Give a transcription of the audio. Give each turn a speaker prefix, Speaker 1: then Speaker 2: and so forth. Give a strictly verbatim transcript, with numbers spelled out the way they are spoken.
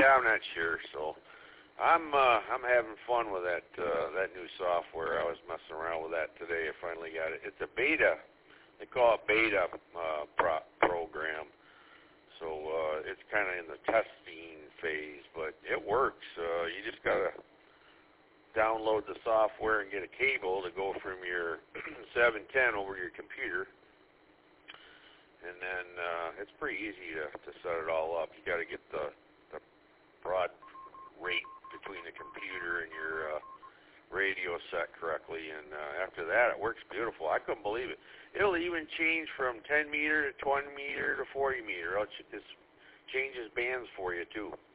Speaker 1: Yeah, I'm not sure. So I'm uh, I'm having fun with that uh, that new software. I was messing around with that today. I finally got it. It's a beta. They call it beta uh, pro- program. So uh, it's kind of in the testing phase, but it works. Uh, you just gotta download the software and get a cable to go from your seven ten over your computer. And then uh, it's pretty easy to, to set it all up. You got to get the, the broad rate between the computer and your uh, radio set correctly. And uh, after that, it works beautiful. I couldn't believe it. It'll even change from ten meter to twenty meter to forty meter. It just changes bands for you, too.